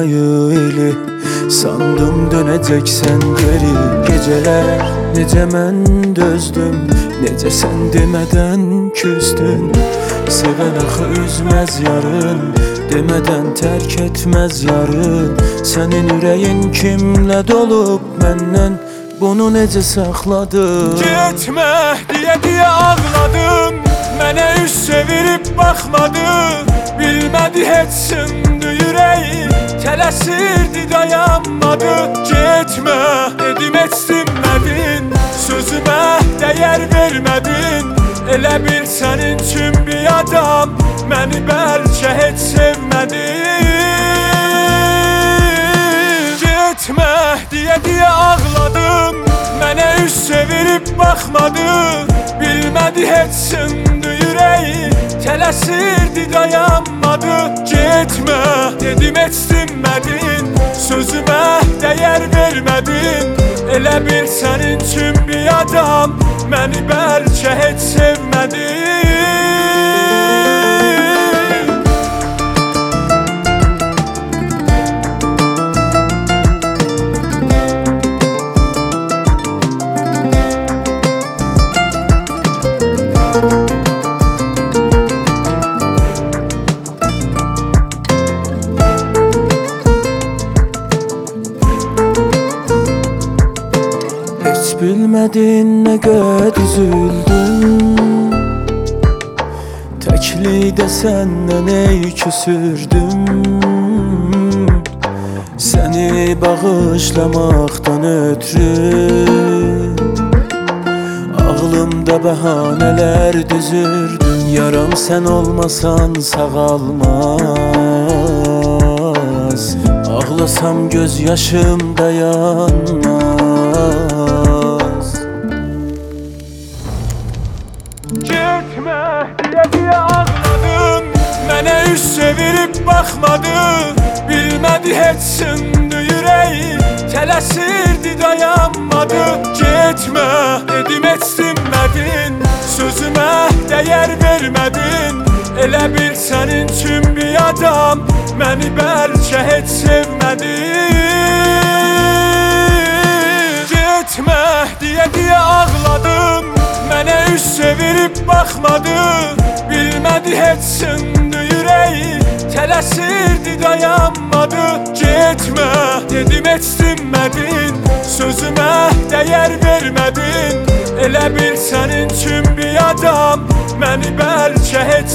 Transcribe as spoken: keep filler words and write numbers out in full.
Azraili. Sandım dönəcəksən geri. Gecələr necə mən dözdüm, necə sən demədən küstün. Sevən axı üzməz yarın, demədən tərk etməz yarın. Sənin ürəyin kimlə dolub məndən, bunu necə saxladın? Getmə deyə deyə ağladım, mənə üz çevirib baxmadın. Bilmədi heç sındı ürəyi, tələsirdi dayanmadı. Getmə dedim heç dinmədin, sözümə dəyər vermədin. Elə bil sənin üçün bir adam məni bəlkə heç sevmədin. Getmə deyə deyə ağladım, mənə üz çevirib baxmadın. Bilmədi heç sındı ürəyi, tələsirdi dayanmadı. Getmə dedim heç dinmədin, sözümə dəyər vermədin. Elə bil sənin üçün bir adam məni bəlkə heç sevmədin. Bilmədin nə qəd üzüldüm, təklikdə səndən ey küsürdüm. Səni bağışlamaqdan ötürü ağlımda bəhanələr düzürdüm. Yaram sən olmasan sağalmaz, ağlasam göz yaşım dayanmaz. Getmə deyə deyə ağladım, mənə üz çevirib baxmadın. Bilmədi heç sındı ürəyi, tələsirdi dayanmadı. Getmə dedim heç dinmədin, sözümə dəyər vermədin. Elə bil sənin üçün bir adam məni bəlkə heç sevmədin. Getmə deyə deyə ağladım, mənə üz çevirib baxmadın. Bilmədi heç sındı ürəyi, tələsirdi dayanmadı. Getmə dedim heç dinmədin, sözümə dəyər vermədin. Elə bil sənin üçün bir adam məni bəlkə heç